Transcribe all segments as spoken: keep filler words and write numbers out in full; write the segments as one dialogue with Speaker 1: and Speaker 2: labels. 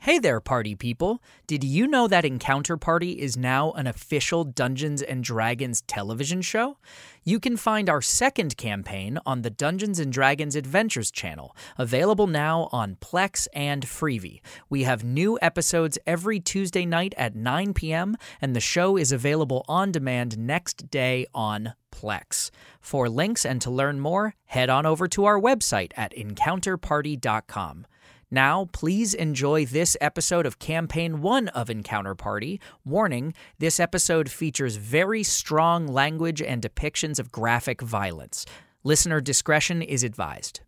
Speaker 1: Hey there, party people! Did you know that Encounter Party is now an official Dungeons and Dragons television show? You can find our second campaign on the Dungeons and Dragons Adventures channel, available now on Plex and Freevee. We have new episodes every Tuesday night at nine p.m., and the show is available on demand next day on Plex. For links and to learn more, head on over to our website at encounter party dot com. Now, please enjoy this episode of Campaign one of Encounter Party. Warning, this episode features very strong language and depictions of graphic violence. Listener discretion is advised.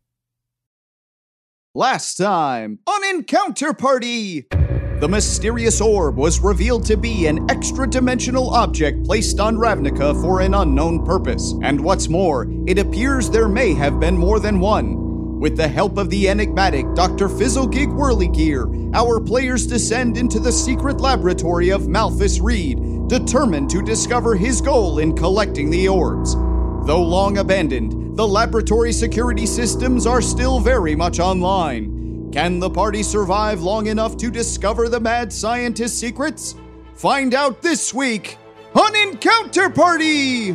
Speaker 2: Last time on Encounter Party! The mysterious orb was revealed to be an extra-dimensional object placed on Ravnica for an unknown purpose. And what's more, it appears there may have been more than one. With the help of the enigmatic Doctor Fizzlegig Whirlygear, our players descend into the secret laboratory of Malthus Reed, determined to discover his goal in collecting the orbs. Though long abandoned, the laboratory security systems are still very much online. Can the party survive long enough to discover the mad scientist's secrets? Find out this week on Encounter Party!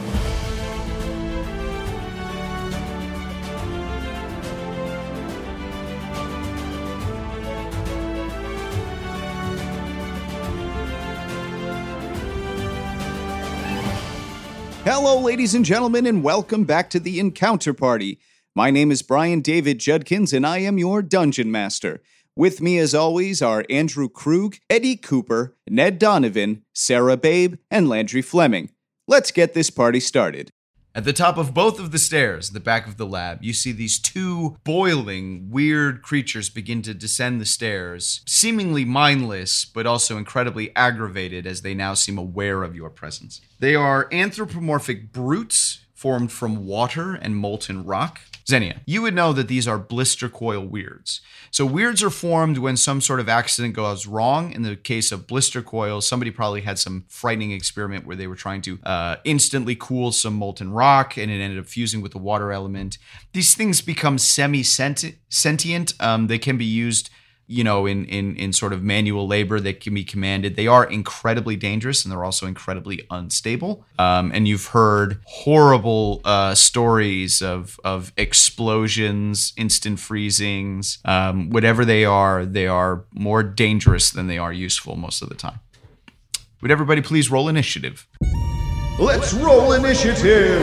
Speaker 2: Hello, ladies and gentlemen, and welcome back to the Encounter Party. My name is Brian David Judkins, and I am your Dungeon Master. With me, as always, are Andrew Krug, Eddie Cooper, Ned Donovan, Sarah Babe, and Landry Fleming. Let's get this party started.
Speaker 3: At the top of both of the stairs, at the back of the lab, you see these two boiling, weird creatures begin to descend the stairs, seemingly mindless, but also incredibly aggravated as they now seem aware of your presence. They are anthropomorphic brutes formed from water and molten rock. Xenia, you would know that these are blister coil weirds. So weirds are formed when some sort of accident goes wrong. In the case of blister coils, somebody probably had some frightening experiment where they were trying to uh, instantly cool some molten rock and it ended up fusing with the water element. These things become semi-sentient. Um, they can be used, you know, in, in, in sort of manual labor that can be commanded. They are incredibly dangerous and they're also incredibly unstable. Um, and you've heard horrible uh, stories of, of explosions, instant freezings, um, whatever they are, they are more dangerous than they are useful most of the time. Would everybody please roll initiative?
Speaker 2: Let's roll initiative!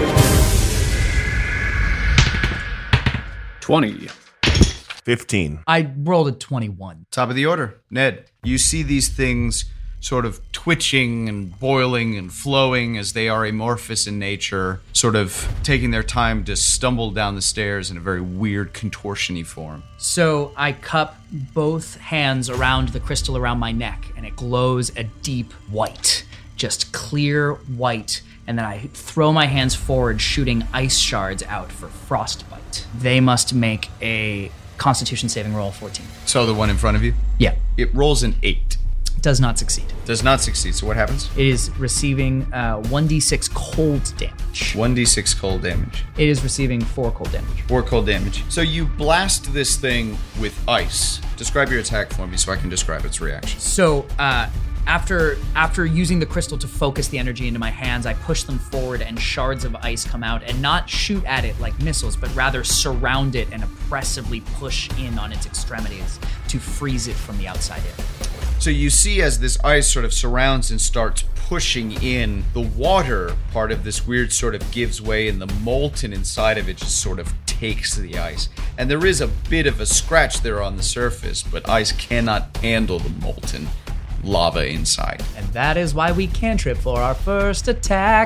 Speaker 4: twenty.
Speaker 5: fifteen.
Speaker 1: I rolled a twenty-one.
Speaker 3: Top of the order, Ned. You see these things sort of twitching and boiling and flowing as they are amorphous in nature, sort of taking their time to stumble down the stairs in a very weird contortion-y form.
Speaker 1: So I cup both hands around the crystal around my neck, and it glows a deep white, just clear white. And then I throw my hands forward, shooting ice shards out for frostbite. They must make a Constitution saving roll fourteen.
Speaker 3: So the one in front of you?
Speaker 1: Yeah.
Speaker 3: It rolls an eight.
Speaker 1: Does not succeed.
Speaker 3: Does not succeed. So what happens?
Speaker 1: It is receiving uh, one d six cold damage.
Speaker 3: one d six cold damage.
Speaker 1: It is receiving four cold damage.
Speaker 3: Four cold damage. So you blast this thing with ice. Describe your attack for me so I can describe its reaction.
Speaker 1: So, uh... After after using the crystal to focus the energy into my hands, I push them forward and shards of ice come out and not shoot at it like missiles, but rather surround it and oppressively push in on its extremities to freeze it from the outside in.
Speaker 3: So you see as this ice sort of surrounds and starts pushing in, the water part of this weird sort of gives way and the molten inside of it just sort of takes the ice. And there is a bit of a scratch there on the surface, but ice cannot handle the molten lava inside.
Speaker 1: And that is why we cantrip for our first attack.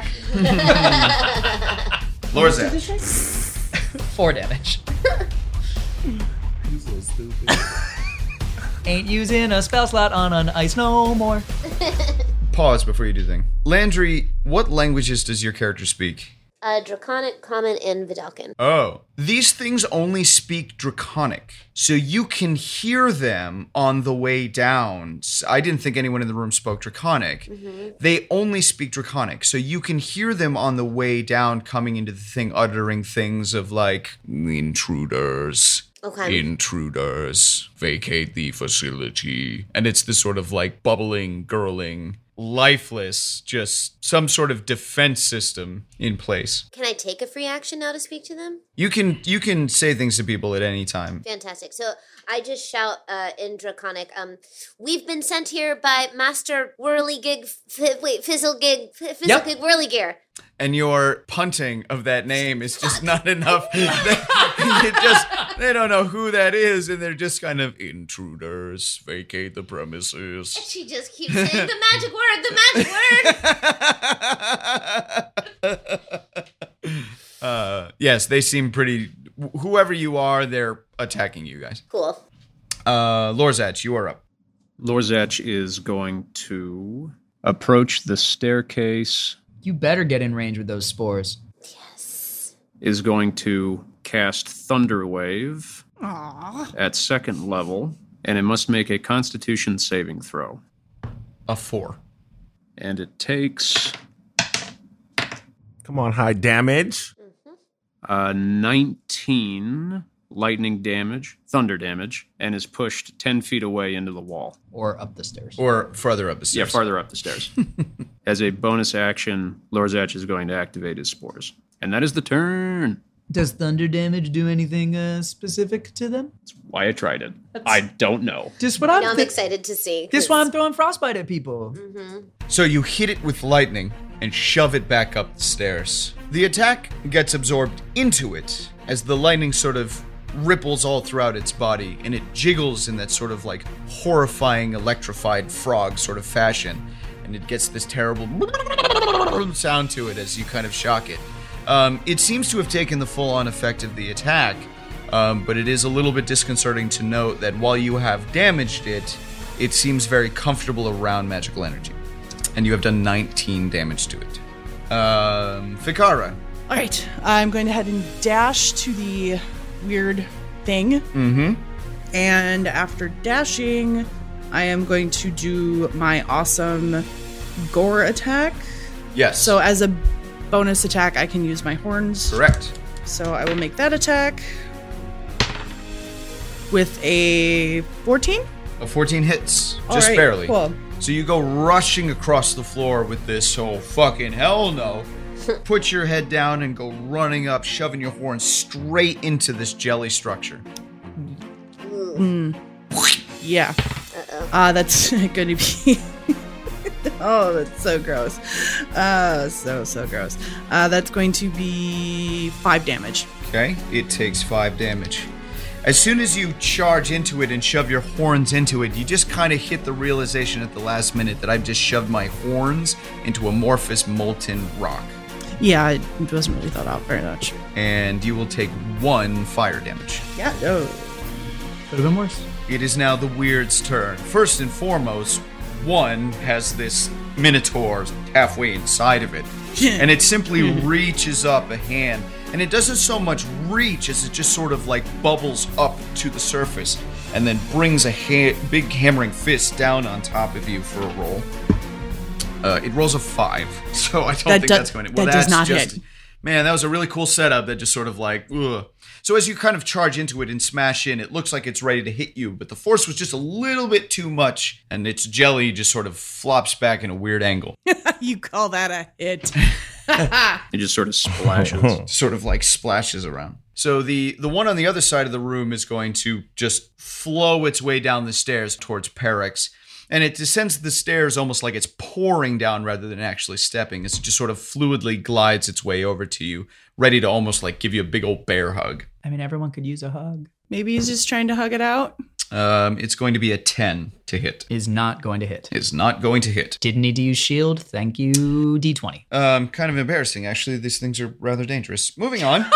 Speaker 3: Lorzat.
Speaker 1: Four damage.
Speaker 5: You so stupid.
Speaker 1: Ain't using a spell slot on an ice no more.
Speaker 3: Pause before you do the thing. Landry, what languages does your character speak?
Speaker 6: Uh, Draconic, Common, and Vidalcan.
Speaker 3: Oh. These things only speak Draconic, so you can hear them on the way down. I didn't think anyone in the room spoke Draconic. Mm-hmm. They only speak Draconic, so you can hear them on the way down coming into the thing, uttering things of like, intruders.
Speaker 6: Okay.
Speaker 3: Intruders, vacate the facility. And it's this sort of like bubbling, gurgling, lifeless, just some sort of defense system in place.
Speaker 6: Can I take a free action now to speak to them?
Speaker 3: You can you can say things to people at any time.
Speaker 6: Fantastic. So I just shout uh, in Draconic, um, we've been sent here by Master Whirligig, f- wait, Fizzlegig, f- Fizzlegig
Speaker 1: Yep.
Speaker 6: Whirligear.
Speaker 3: And your punting of that name is just not enough. they, it just they don't know who that is, and they're just kind of intruders, vacate the premises.
Speaker 6: She just keeps saying the magic word, the magic word.
Speaker 3: uh, yes, they seem pretty. wh- Whoever you are, they're attacking you guys.
Speaker 6: Cool.
Speaker 3: Uh, Lorzach, you are up.
Speaker 4: Lorzach is going to approach the staircase,
Speaker 1: You better get in range with those spores.
Speaker 4: is going to cast Thunderwave at second level, and it must make a Constitution saving throw.
Speaker 3: A four.
Speaker 4: And it takes
Speaker 5: Come on, high damage.
Speaker 4: uh, nineteen lightning damage, thunder damage, and is pushed ten feet away into the wall.
Speaker 1: Or up the stairs.
Speaker 3: Or further up the
Speaker 4: Yeah,
Speaker 3: stairs.
Speaker 4: farther up the stairs. As a bonus action, Lorzach is going to activate his spores. And that is the turn.
Speaker 1: Does thunder damage do anything uh, specific to them?
Speaker 4: That's why I tried it. I don't know.
Speaker 1: Just what I'm
Speaker 6: Now I'm
Speaker 1: thi-
Speaker 6: excited to see.
Speaker 1: Just
Speaker 6: 'cause-
Speaker 1: why I'm throwing frostbite at people.
Speaker 3: So you hit it with lightning and shove it back up the stairs. The attack gets absorbed into it as the lightning sort of ripples all throughout its body, and it jiggles in that sort of like horrifying electrified frog sort of fashion, and it gets this terrible sound to it as you kind of shock it. Um, it seems to have taken the full-on effect of the attack, um, but it is a little bit disconcerting to note that while you have damaged it, it seems very comfortable around magical energy. And you have done nineteen damage to it. Um, Fikara.
Speaker 7: All right, I'm going to head and dash to the weird thing.
Speaker 3: Mm-hmm.
Speaker 7: And after dashing, I am going to do my awesome gore attack.
Speaker 3: Yes.
Speaker 7: So as a bonus attack, I can use my horns.
Speaker 3: Correct.
Speaker 7: So I will make that attack with a fourteen.
Speaker 3: A fourteen hits.
Speaker 7: All
Speaker 3: Just
Speaker 7: right,
Speaker 3: barely.
Speaker 7: cool.
Speaker 3: So you go rushing across the floor with this, oh fucking hell no. Put your head down and go running up, shoving your horn straight into this jelly structure.
Speaker 7: Yeah. Uh, that's going to be... oh, that's so gross. Uh, so, so gross. Uh, that's going to be five damage.
Speaker 3: Okay? It takes five damage. As soon as you charge into it and shove your horns into it, you just kind of hit the realization at the last minute that I've just shoved my horns into amorphous molten rock.
Speaker 7: Yeah, it wasn't really thought out very much.
Speaker 3: And you will take one fire damage.
Speaker 7: Yeah. Oh.
Speaker 1: Could have been worse.
Speaker 3: It is now the Weird's turn. First and foremost, one has this minotaur halfway inside of it. And it simply reaches up a hand. And it doesn't so much reach as it just sort of like bubbles up to the surface and then brings a ha- big hammering fist down on top of you for a roll. Uh, it rolls a five, so I don't
Speaker 7: That
Speaker 3: think
Speaker 7: do-
Speaker 3: that's going to... Well,
Speaker 7: that
Speaker 3: that's
Speaker 7: does not
Speaker 3: just,
Speaker 7: hit.
Speaker 3: Man, that was a really cool setup that just sort of like, ugh. So as you kind of charge into it and smash in, it looks like it's ready to hit you, but the force was just a little bit too much, and its jelly just sort of flops back in a weird angle.
Speaker 7: You call that a hit?
Speaker 4: It just sort of splashes.
Speaker 3: Sort of like splashes around. So the, the one on the other side of the room is going to just flow its way down the stairs towards Perex. And it descends the stairs almost like it's pouring down rather than actually stepping. As it just sort of fluidly glides its way over to you, ready to almost like give you a big old bear hug.
Speaker 1: I mean, everyone could use a hug.
Speaker 7: Maybe he's just trying to hug it out.
Speaker 3: Um, it's going to be a ten to hit.
Speaker 1: Is not going to hit.
Speaker 3: It's not going to hit.
Speaker 1: Didn't need to use shield. Thank you, D twenty.
Speaker 3: Um, kind of embarrassing, actually. These things are rather dangerous. Moving on.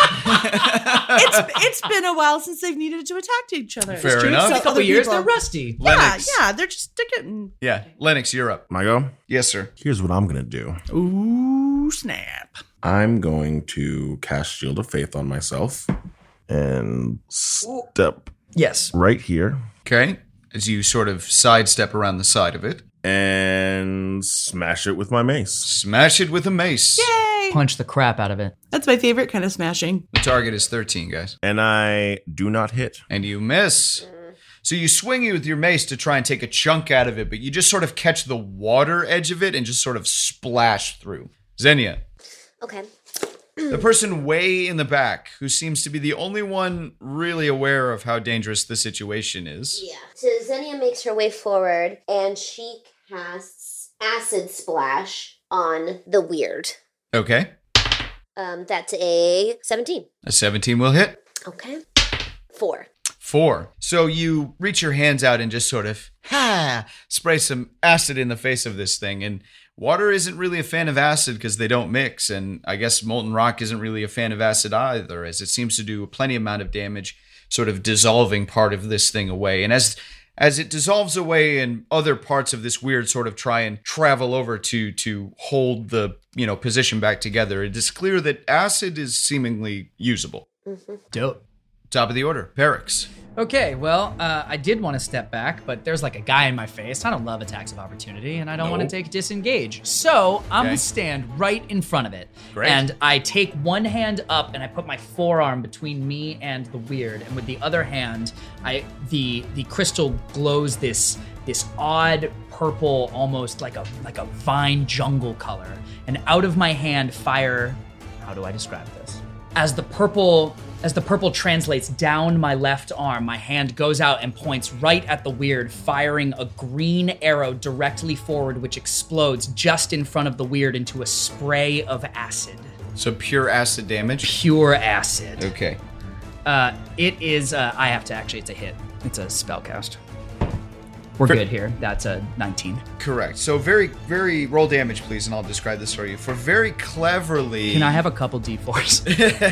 Speaker 7: It's it's been a while since they've needed to attack each other.
Speaker 3: Fair
Speaker 7: It's true.
Speaker 3: enough.
Speaker 7: So
Speaker 1: A couple
Speaker 7: other
Speaker 1: years,
Speaker 7: people-
Speaker 1: they're rusty.
Speaker 7: Yeah,
Speaker 3: Lennox.
Speaker 7: yeah, they're just they're getting.
Speaker 3: Yeah, Lennox, you're up.
Speaker 5: My go?
Speaker 3: Yes, sir.
Speaker 5: Here's what I'm going to do.
Speaker 7: Ooh, snap!
Speaker 5: I'm going to cast Shield of Faith on myself and step
Speaker 1: Yes.
Speaker 5: right here
Speaker 3: Okay. As you sort of sidestep around the side of it,
Speaker 5: and smash it with my mace.
Speaker 3: smash it with a mace.
Speaker 7: Yay! Yay!
Speaker 1: punch the crap out of it.
Speaker 7: That's my favorite kind of smashing.
Speaker 3: The target is thirteen, guys.
Speaker 5: And I do not hit.
Speaker 3: And you miss. So you swing it with your mace to try and take a chunk out of it, but you just sort of catch the water edge of it and just sort of splash through. Xenia.
Speaker 6: Okay.
Speaker 3: The person way in the back, who seems to be the only one really aware of how dangerous the situation is.
Speaker 6: Yeah. So Xenia makes her way forward, and she casts Acid Splash on the weird.
Speaker 3: Okay.
Speaker 6: Um, that's a seventeen.
Speaker 3: A seventeen will hit.
Speaker 6: Okay. Four.
Speaker 3: Four. So you reach your hands out and just sort of, ha, spray some acid in the face of this thing. And water isn't really a fan of acid because they don't mix. And I guess molten rock isn't really a fan of acid either, as it seems to do a plenty amount of damage, sort of dissolving part of this thing away. And as as it dissolves away and other parts of this weird sort of try and travel over to to hold the, you know, position back together, it is clear that acid is seemingly usable.
Speaker 6: Mm-hmm.
Speaker 1: Dope.
Speaker 3: Top of the order, Perix.
Speaker 1: Okay, well, uh, I did want to step back, but there's like a guy in my face. I don't love attacks of opportunity, and I don't want to
Speaker 3: Nope.
Speaker 1: take disengage. So I'm
Speaker 3: Okay.
Speaker 1: gonna stand right in front of it.
Speaker 3: Great.
Speaker 1: And I take one hand up and I put my forearm between me and the weird, and with the other hand, I the the crystal glows this this odd purple, almost like a like a vine jungle color. And out of my hand, fire. How do I describe this? As the purple As the purple translates down my left arm, my hand goes out and points right at the weird, firing a green arrow directly forward, which explodes just in front of the weird into a spray of acid.
Speaker 3: So pure acid damage.
Speaker 1: Pure acid.
Speaker 3: Okay.
Speaker 1: Uh, it is, uh, I have to actually, it's a hit. It's a spell cast. We're
Speaker 3: For-
Speaker 1: good here. That's a nineteen.
Speaker 3: Correct. So very, very roll damage, please, and I'll describe this for you. For very cleverly.
Speaker 1: Can I have a couple d fours?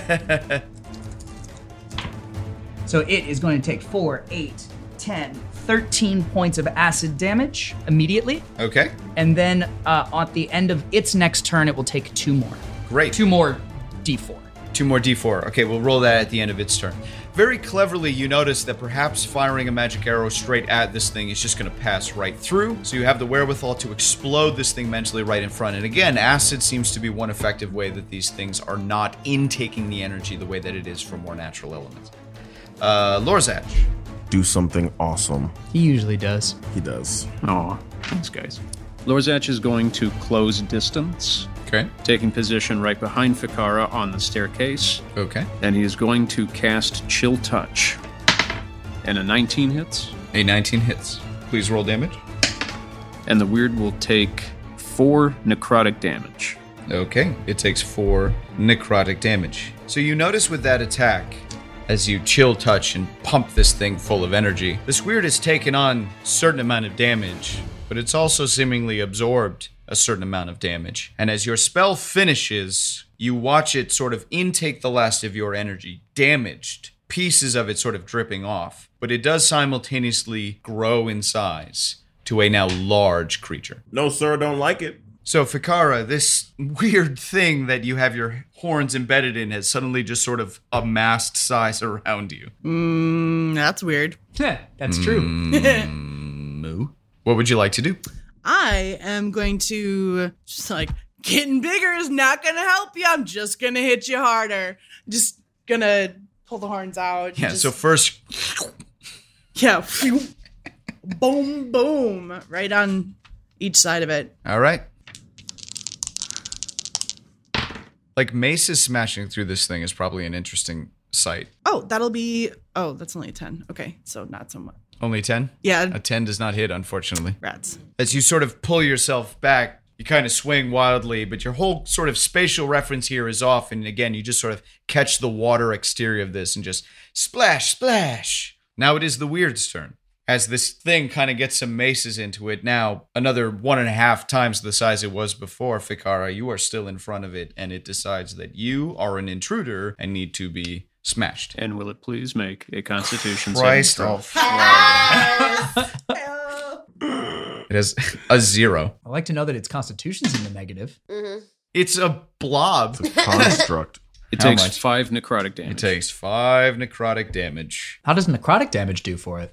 Speaker 1: So it is going to take four, eight, ten, thirteen points of acid damage immediately.
Speaker 3: Okay.
Speaker 1: And then uh, at the end of its next turn, it will take two more.
Speaker 3: Great.
Speaker 1: Two more d four.
Speaker 3: Two more d four. Okay, we'll roll that at the end of its turn. Very cleverly, you notice that perhaps firing a magic arrow straight at this thing is just going to pass right through. So you have the wherewithal to explode this thing mentally right in front. And again, acid seems to be one effective way that these things are not intaking the energy the way that it is for more natural elements. Uh, Lorzach.
Speaker 5: Do something awesome.
Speaker 1: He usually does.
Speaker 5: He does.
Speaker 4: Aw, thanks, guys. Lorzach is going to close distance,
Speaker 3: Okay.
Speaker 4: taking position right behind Fikara on the staircase,
Speaker 3: Okay.
Speaker 4: and he is going to cast Chill Touch. And a nineteen hits,
Speaker 3: A nineteen hits. Please roll damage.
Speaker 4: and the weird will take four necrotic damage.
Speaker 3: Okay, it takes four necrotic damage. So you notice with that attack, as you chill touch and pump this thing full of energy, this weird has taken on a certain amount of damage, but it's also seemingly absorbed a certain amount of damage. And as your spell finishes, you watch it sort of intake the last of your energy, damaged, pieces of it sort of dripping off, but it does simultaneously grow in size to a now large creature.
Speaker 5: No, sir, don't like it.
Speaker 3: So, Fikara, this weird thing that you have your horns embedded in has suddenly just sort of amassed size around you.
Speaker 7: Mm, that's weird.
Speaker 1: That's true.
Speaker 3: Moo. What would you like to do?
Speaker 7: I am going to just like, getting bigger is not going to help you. I'm just going to hit you harder. Just going to pull the horns out.
Speaker 3: Yeah,
Speaker 7: just,
Speaker 3: so first,
Speaker 7: yeah. Boom, boom. Right on each side of it.
Speaker 3: all right. Like, maces smashing through this thing is probably an interesting sight.
Speaker 7: Oh, that'll be, oh, that's only a ten. Okay, so not so much.
Speaker 3: Only ten?
Speaker 7: Yeah,
Speaker 3: A ten does not hit, unfortunately.
Speaker 7: rats.
Speaker 3: As you sort of pull yourself back, you kind of swing wildly, but your whole sort of spatial reference here is off. And again, you just sort of catch the water exterior of this and just splash, splash. Now it is the weird's turn. As this thing kind of gets some maces into it, now another one and a half times the size it was before, Fikara, you are still in front of it, and it decides that you are an intruder and need to be smashed.
Speaker 4: And will it please make a Constitution
Speaker 3: Christ
Speaker 4: saving throw?
Speaker 3: almighty. It has a zero.
Speaker 1: I like to know that its constitution's in the negative.
Speaker 6: Mm-hmm.
Speaker 3: It's a blob.
Speaker 5: Construct.
Speaker 4: It
Speaker 3: How
Speaker 4: takes
Speaker 3: much?
Speaker 4: five necrotic damage.
Speaker 3: It takes five necrotic damage.
Speaker 1: How does necrotic damage do for it?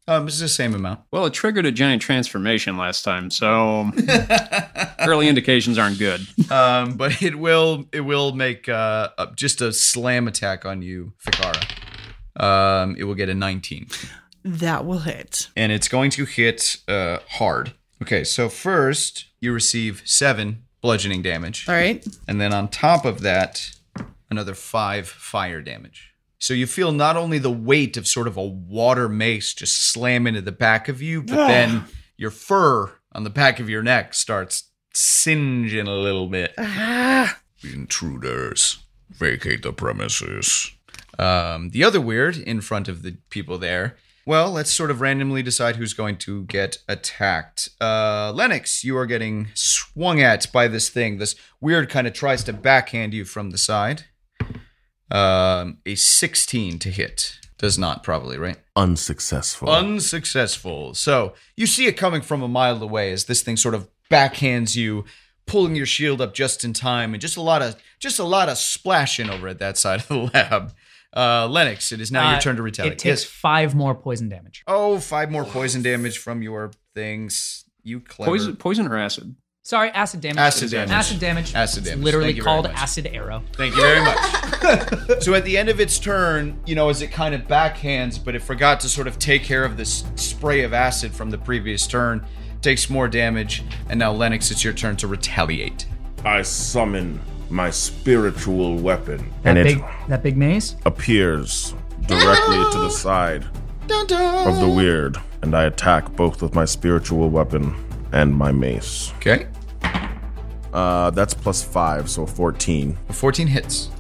Speaker 3: Um, it's the same amount.
Speaker 4: Well, it triggered a giant transformation last time, so early indications aren't good.
Speaker 3: Um, but it will it will make uh, uh, just a slam attack on you, Fikara. Um, it will get a nineteen.
Speaker 7: That will hit.
Speaker 3: And it's going to hit uh, hard. Okay, so first you receive seven bludgeoning damage.
Speaker 7: All right.
Speaker 3: And then on top of that, another five fire damage. So you feel not only the weight of sort of a water mace just slam into the back of you, but then your fur on the back of your neck starts singeing a little bit.
Speaker 7: Ah.
Speaker 3: Intruders, vacate the premises. Um, the other weird in front of the people there. Well, let's sort of randomly decide who's going to get attacked. Uh, Lennox, you are getting swung at by this thing. This weird kind of tries to backhand you from the side. Um, a sixteen to hit. Does not, probably, right?
Speaker 5: Unsuccessful.
Speaker 3: Unsuccessful. So you see it coming from a mile away as this thing sort of backhands you, pulling your shield up just in time, and just a lot of just a lot of splashing over at that side of the lab. Uh, Lennox, it is now
Speaker 1: Uh,
Speaker 3: your turn to retaliate.
Speaker 1: It takes
Speaker 3: Yes.
Speaker 1: five more poison damage.
Speaker 3: Oh, five more poison damage from your things. You clever.
Speaker 4: Poison, poison or acid?
Speaker 1: Sorry, acid damage.
Speaker 3: Acid damage.
Speaker 1: Acid damage.
Speaker 3: Acid
Speaker 1: It's
Speaker 3: damage.
Speaker 1: literally
Speaker 3: Thank you very
Speaker 1: called
Speaker 3: much.
Speaker 1: acid arrow.
Speaker 3: Thank you very much. So at the end of its turn, you know, as it kind of backhands, but it forgot to sort of take care of this spray of acid from the previous turn, takes more damage, and now Lennox, it's your turn to retaliate.
Speaker 5: I summon my spiritual weapon,
Speaker 1: That
Speaker 5: and
Speaker 1: big,
Speaker 5: it
Speaker 1: that big maze.
Speaker 5: appears directly to the side of the weird, and I attack both with my spiritual weapon and my mace.
Speaker 3: Okay.
Speaker 5: Uh, that's plus five, so fourteen.
Speaker 3: fourteen hits.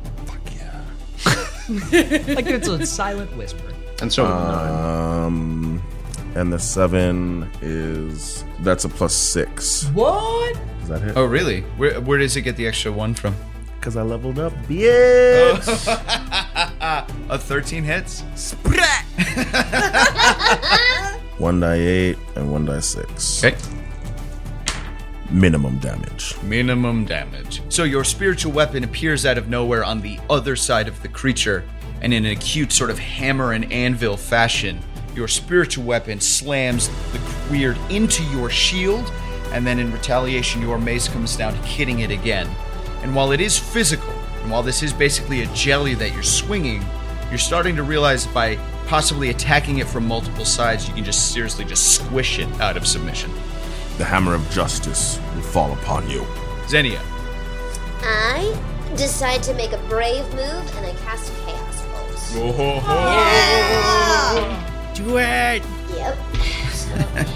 Speaker 1: Like it's a silent whisper.
Speaker 4: And so
Speaker 5: Um, and the seven is that's a plus six.
Speaker 1: What?
Speaker 5: Does that hit?
Speaker 3: Oh, really? Where, where does it get the extra one from?
Speaker 5: Because I leveled up, bitch.
Speaker 3: A thirteen hits?
Speaker 5: One die eight and one die six.
Speaker 3: Okay.
Speaker 5: Minimum damage.
Speaker 3: Minimum damage. So your spiritual weapon appears out of nowhere on the other side of the creature, and in an acute sort of hammer and anvil fashion, your spiritual weapon slams the weird into your shield, and then in retaliation, your mace comes down, hitting it again. And while it is physical, and while this is basically a jelly that you're swinging, you're starting to realize by possibly attacking it from multiple sides, you can just seriously just squish it out of submission.
Speaker 5: The hammer of justice will fall upon you.
Speaker 3: Xenia.
Speaker 6: I decide to make a brave move and I cast Chaos Pulse.
Speaker 7: Do it.
Speaker 6: Yep. So,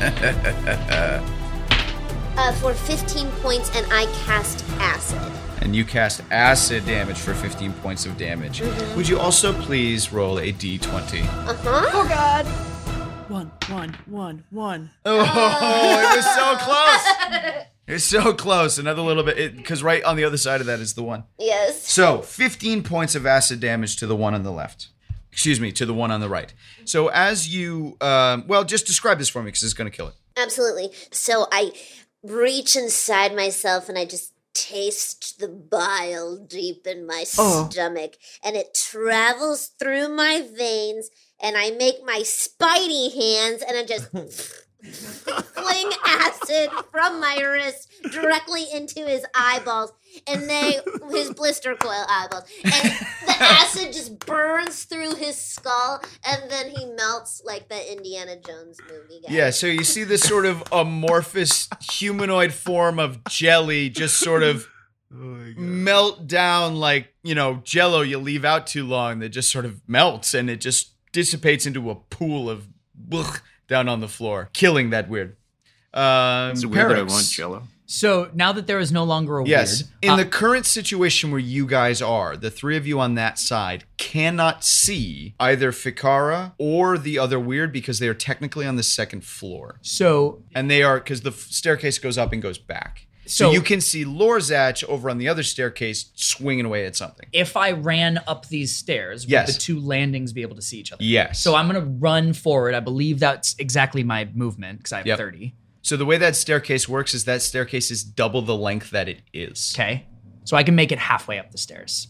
Speaker 6: uh, for fifteen points, and I cast Acid.
Speaker 3: And you cast acid damage for fifteen points of damage.
Speaker 6: Mm-hmm.
Speaker 3: Would you also please roll a d twenty?
Speaker 6: Uh huh.
Speaker 7: Oh God. One, one, one, one.
Speaker 3: Oh, it was so close. It's so close. Another little bit, because right on the other side of that is the one.
Speaker 6: Yes.
Speaker 3: So, fifteen points of acid damage to the one on the left. Excuse me, to the one on the right. So, as you, um, well, just describe this for me, because it's going to kill it.
Speaker 6: Absolutely. So I reach inside myself and I just taste the bile deep in my
Speaker 7: Oh.
Speaker 6: stomach, and it travels through my veins, and I make my spidey hands and I just fling acid from my wrist directly into his eyeballs, and they his blister coil eyeballs, and the acid just burns through his skull, and then he melts like the Indiana Jones movie guy.
Speaker 3: Yeah, so you see this sort of amorphous humanoid form of jelly just sort of melt down like, you know, Jell-O you leave out too long that just sort of melts and it just dissipates into a pool of blech down on the floor, killing that weird. Um,
Speaker 4: it's weird that I
Speaker 3: Perix.
Speaker 4: want Jello.
Speaker 1: So now that there is no longer a
Speaker 3: Yes.
Speaker 1: weird,
Speaker 3: In
Speaker 1: uh,
Speaker 3: the current situation where you guys are, the three of you on that side cannot see either Fikara or the other weird because they are technically on the second floor.
Speaker 1: so
Speaker 3: And they are, because the f- staircase goes up and goes back. So,
Speaker 1: So-
Speaker 3: you can see Lorzach over on the other staircase swinging away at something.
Speaker 1: if I ran up these stairs,
Speaker 3: Yes.
Speaker 1: would the two landings be able to see each other?
Speaker 3: Yes.
Speaker 1: So I'm going to run forward. I believe that's exactly my movement because I have
Speaker 3: Yep.
Speaker 1: thirty.
Speaker 3: So the way that staircase works is that staircase is double the length that it is.
Speaker 1: Okay. So I can make it halfway up the stairs.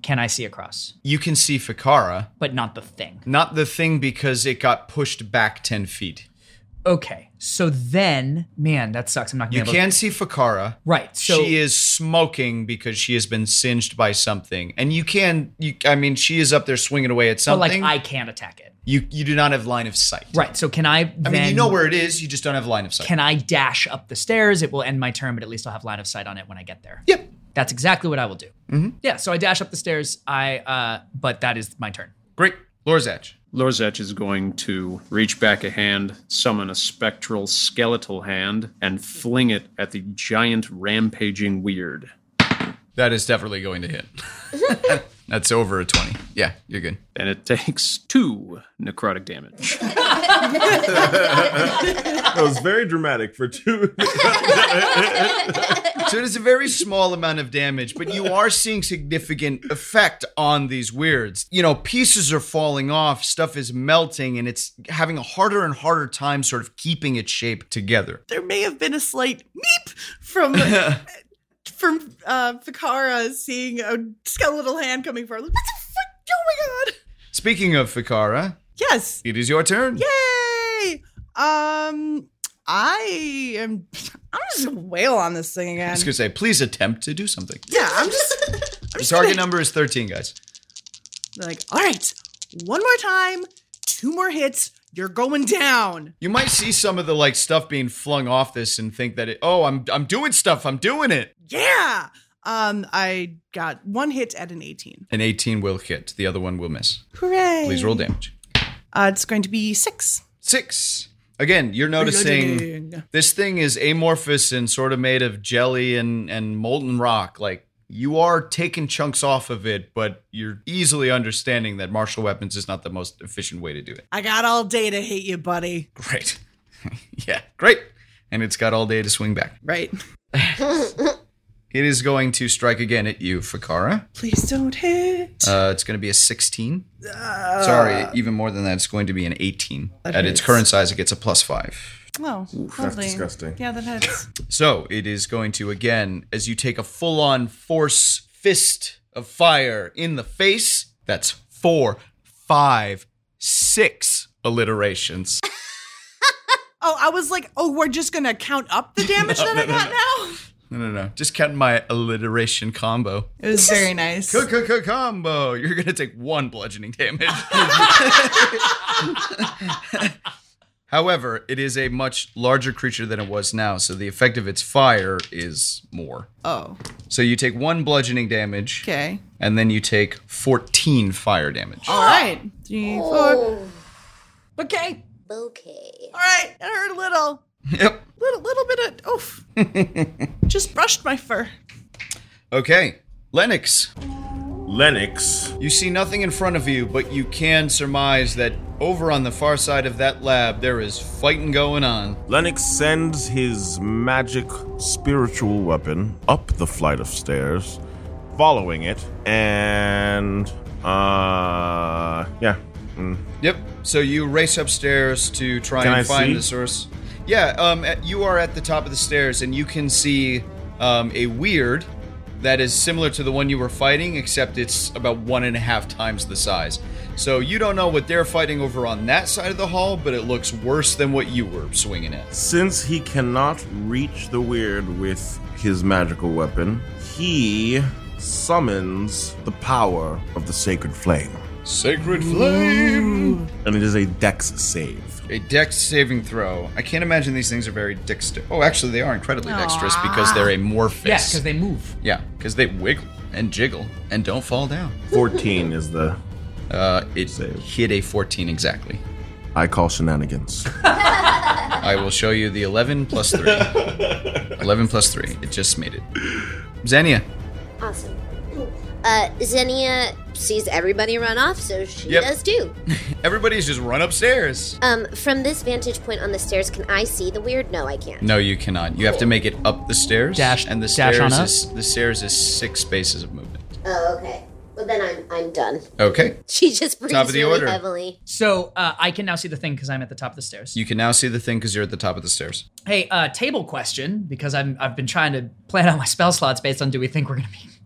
Speaker 1: can I see across?
Speaker 3: You can see Fikara.
Speaker 1: But not the thing.
Speaker 3: Not the thing because it got pushed back ten feet.
Speaker 1: Okay, so then, man, that sucks. I'm not gonna
Speaker 3: You
Speaker 1: be able
Speaker 3: can see Fikara.
Speaker 1: Right, so-
Speaker 3: she is smoking because she has been singed by something. And you can, you, I mean, she is up there swinging away at
Speaker 1: But
Speaker 3: something.
Speaker 1: like, I can't attack it.
Speaker 3: You you do not have line of sight.
Speaker 1: Right, so can I
Speaker 3: I
Speaker 1: then,
Speaker 3: mean, you know where it is, you just don't have line of sight.
Speaker 1: Can I dash up the stairs? It will end my turn, but at least I'll have line of sight on it when I get there.
Speaker 3: Yep.
Speaker 1: That's exactly what I will do. Mm-hmm. Yeah, so I dash up the stairs, I, uh, but that is my turn.
Speaker 3: Great. Lorzach.
Speaker 4: Lorzach is going to reach back a hand, summon a spectral skeletal hand, and fling it at the giant rampaging weird.
Speaker 3: That is definitely going to hit. That's over a twenty. Yeah, you're good.
Speaker 4: And it takes two necrotic damage.
Speaker 5: That was very dramatic for two.
Speaker 3: So it is a very small amount of damage, but you are seeing significant effect on these weirds. You know, pieces are falling off, stuff is melting, and it's having a harder and harder time sort of keeping its shape together.
Speaker 7: There may have been a slight meep from from uh, Fikara seeing a skeletal hand coming forward. What the fuck? Oh my god!
Speaker 3: Speaking of Fikara,
Speaker 7: Yes.
Speaker 3: it is your turn.
Speaker 7: Yay! Um, I am. I'm just gonna wail on this thing
Speaker 3: I
Speaker 7: again.
Speaker 3: was going to say, please attempt to do something.
Speaker 7: Yeah, I'm just. I'm
Speaker 3: The
Speaker 7: just
Speaker 3: target
Speaker 7: gonna-
Speaker 3: number is thirteen, guys.
Speaker 7: Like, all right, one more time, two more hits. You're going down.
Speaker 3: You might see some of the like stuff being flung off this and think that, it, oh, I'm I'm doing stuff. I'm doing it.
Speaker 7: Yeah. Um, I got one hit at an eighteen.
Speaker 3: An eighteen will hit. The other one will miss.
Speaker 7: Hooray!
Speaker 3: Please roll damage.
Speaker 7: Uh, it's going to be six.
Speaker 3: Six. Again, you're noticing
Speaker 7: Reloading.
Speaker 3: this thing is amorphous and sort of made of jelly and, and molten rock. Like, you are taking chunks off of it, but you're easily understanding that martial weapons is not the most efficient way to do it.
Speaker 7: I got all day to hit you, buddy.
Speaker 3: Great. Yeah, great. And it's got all day to swing back.
Speaker 7: Right.
Speaker 3: It is going to strike again at you, Fikara.
Speaker 7: Please don't hit.
Speaker 3: Uh, it's going to be a sixteen. Sorry, even more than that, it's going to be an eighteen.
Speaker 7: That
Speaker 3: At its
Speaker 7: hits.
Speaker 3: current size, it gets a plus five.
Speaker 7: Oh,
Speaker 5: That's
Speaker 7: lovely.
Speaker 5: disgusting.
Speaker 7: Yeah, that hits.
Speaker 3: So it is going to, again, as you take a full-on force fist of fire in the face, that's four, five, six alliterations.
Speaker 7: Oh, I was like, oh, we're just gonna count up the damage that I got now.
Speaker 3: No, no, no. Just count my alliteration combo.
Speaker 7: It was very nice.
Speaker 3: Combo. You're going to take one bludgeoning damage. However, it is a much larger creature than it was now, so the effect of its fire is more.
Speaker 7: Oh,
Speaker 3: So you take one bludgeoning damage,
Speaker 7: okay.
Speaker 3: and then you take fourteen fire damage.
Speaker 7: All right. Three, four.
Speaker 6: Oh,
Speaker 1: Okay.
Speaker 6: okay.
Speaker 7: All right. It hurt a little.
Speaker 3: Yep.
Speaker 7: Little, little bit of oof. Just brushed my fur.
Speaker 3: Okay. Lennox,
Speaker 5: Lennox.
Speaker 3: you see nothing in front of you, but you can surmise that over on the far side of that lab, there is fighting going on.
Speaker 5: Lennox sends his magic spiritual weapon up the flight of stairs, following it, and uh, yeah. Mm.
Speaker 3: Yep. So you race upstairs to try
Speaker 5: Can
Speaker 3: and
Speaker 5: I
Speaker 3: find
Speaker 5: see?
Speaker 3: the source. Yeah. Um. at- You are at the top of the stairs, and you can see um a weird that is similar to the one you were fighting, except it's about one and a half times the size. So you don't know what they're fighting over on that side of the hall, but it looks worse than what you were swinging at.
Speaker 5: Since he cannot reach the weird with his magical weapon, he summons the power of the sacred flame.
Speaker 3: Sacred flame.
Speaker 5: And it is a dex save.
Speaker 3: A dex saving throw. I can't imagine these things are very dexterous. Oh, actually, they are incredibly dexterous because they're amorphous.
Speaker 1: Yeah, because they move.
Speaker 3: Yeah, because they wiggle and jiggle and don't fall down.
Speaker 5: fourteen is the
Speaker 3: Uh, it
Speaker 5: Save.
Speaker 3: hit a fourteen exactly.
Speaker 5: I call shenanigans.
Speaker 3: I will show you the eleven plus three. eleven plus three. It just made it. Xenia.
Speaker 6: Awesome. Uh, Xenia sees everybody run off, so she
Speaker 3: Yep.
Speaker 6: does too.
Speaker 3: Everybody's just run upstairs.
Speaker 6: Um, from this vantage point on the stairs, can I see the weird? No, I can't.
Speaker 3: No, you cannot. You have to make it up the stairs.
Speaker 1: Dash-
Speaker 3: and the
Speaker 1: dash
Speaker 3: stairs
Speaker 1: on up.
Speaker 3: is the stairs is six spaces of movement.
Speaker 6: Oh, okay. Well, then I'm I'm done.
Speaker 3: Okay.
Speaker 6: She just breathes
Speaker 3: Top of the
Speaker 6: really
Speaker 3: order.
Speaker 6: heavily.
Speaker 1: So uh, I can now see the thing because I'm at the top of the stairs.
Speaker 3: You can now see the thing because you're at the top of the stairs.
Speaker 1: Hey, uh, table question, because I'm, I've been trying to plan out my spell slots based on do we think we're going to be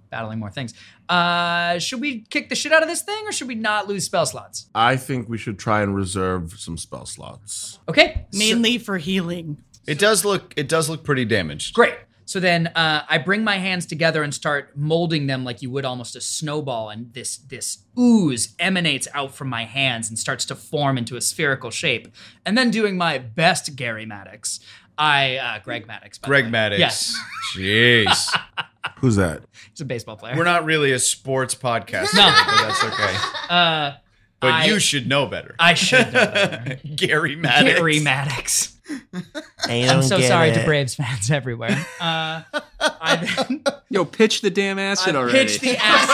Speaker 1: battling more things. Uh, should we kick the shit out of this thing, or should we not lose spell slots?
Speaker 5: I think we should try and reserve some spell slots.
Speaker 1: Okay. so-
Speaker 7: Mainly for healing.
Speaker 3: It does look it does look pretty damaged.
Speaker 1: Great. So then uh, I bring my hands together and start molding them like you would almost a snowball, and this this ooze emanates out from my hands and starts to form into a spherical shape. And then doing my best Gary Maddox, I uh, Greg Maddox. By
Speaker 3: Greg
Speaker 1: the way.
Speaker 3: Maddox.
Speaker 1: Yes,
Speaker 3: Jeez.
Speaker 5: Who's that?
Speaker 1: he's a baseball player.
Speaker 3: We're not really a sports podcast,
Speaker 1: No.
Speaker 3: but that's okay.
Speaker 1: Uh,
Speaker 3: But
Speaker 1: I-
Speaker 3: you should know better.
Speaker 1: I should know better.
Speaker 3: Gary Maddox.
Speaker 1: Gary Maddox. I'm so sorry to Braves fans everywhere. Uh, I then
Speaker 4: Yo, pitch the damn acid
Speaker 1: I
Speaker 4: already.
Speaker 1: pitch the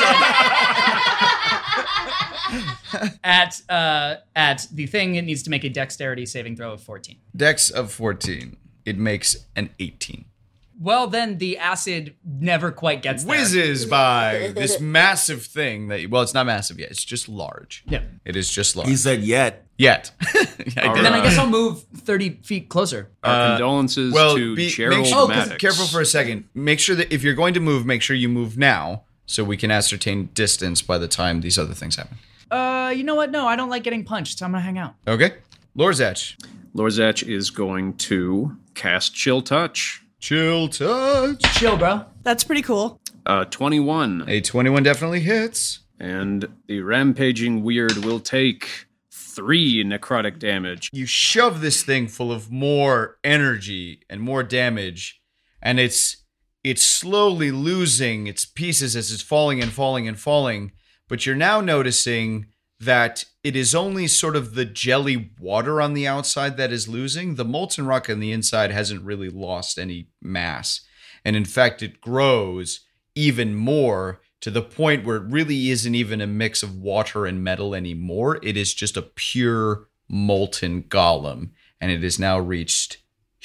Speaker 1: acid at uh, at the thing. It needs to make a dexterity saving throw of fourteen.
Speaker 3: Dex of fourteen. It makes an eighteen.
Speaker 1: Well, then the acid never quite gets there.
Speaker 3: Whizzes by this massive thing that, well, it's not massive yet. It's just large.
Speaker 1: Yeah.
Speaker 3: It is just large.
Speaker 5: He said yet.
Speaker 3: Yet. I
Speaker 4: All
Speaker 3: did.
Speaker 1: And then I
Speaker 4: right.
Speaker 1: guess I'll move thirty feet closer.
Speaker 4: Our condolences
Speaker 3: Well,
Speaker 4: to
Speaker 3: be,
Speaker 4: Gerald
Speaker 3: make sure,
Speaker 4: Maddox.
Speaker 3: careful for a second. Make sure that if you're going to move, make sure you move now so we can ascertain distance by the time these other things happen.
Speaker 1: Uh, you know what? No, I don't like getting punched, so I'm gonna hang out.
Speaker 3: Okay? Lorzach.
Speaker 4: Lorzach is going to cast Chill Touch.
Speaker 3: Chill touch.
Speaker 1: Chill, bro.
Speaker 7: That's pretty cool.
Speaker 4: Uh, twenty-one.
Speaker 3: A twenty-one definitely hits.
Speaker 4: And the rampaging weird will take three necrotic damage.
Speaker 3: You shove this thing full of more energy and more damage, and it's it's slowly losing its pieces as it's falling and falling and falling. But you're now noticing that it is only sort of the jelly water on the outside that is losing. The molten rock on the inside hasn't really lost any mass. And in fact, it grows even more to the point where it really isn't even a mix of water and metal anymore. It is just a pure molten golem. And it has now reached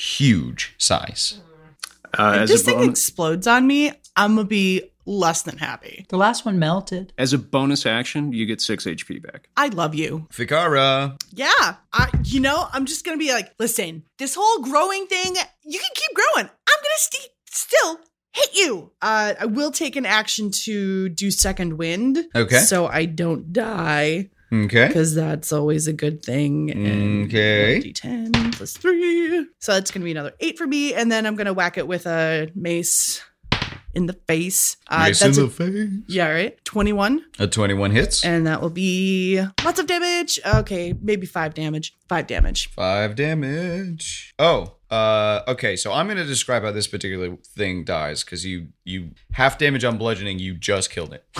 Speaker 3: huge size.
Speaker 4: Uh,
Speaker 7: If
Speaker 4: as,
Speaker 7: this
Speaker 4: a
Speaker 7: thing
Speaker 4: bon-
Speaker 7: explodes on me, I'm gonna be less than happy.
Speaker 1: The last one melted.
Speaker 4: as a bonus action, you get six H P back.
Speaker 7: I love you.
Speaker 3: Fikara.
Speaker 7: Yeah. I, you know, I'm just gonna be like, listen, this whole growing thing, you can keep growing. I'm gonna st- still hit you. Uh, I will take an action to do second wind.
Speaker 3: Okay.
Speaker 7: So I don't die.
Speaker 3: Okay.
Speaker 7: Because that's always a good thing. And
Speaker 3: Okay.
Speaker 7: one d ten plus three. So that's going to be another eight for me. And then I'm going to whack it with a mace in the face. Uh,
Speaker 3: Mace in
Speaker 7: that's
Speaker 3: the
Speaker 7: a,
Speaker 3: face.
Speaker 7: yeah, right? twenty-one.
Speaker 3: A twenty-one hits.
Speaker 7: And that will be lots of damage. Okay, maybe five damage. Five damage.
Speaker 3: Five damage. Oh, uh, okay. So I'm gonna describe how this particular thing dies because you you half damage on bludgeoning. You just killed it.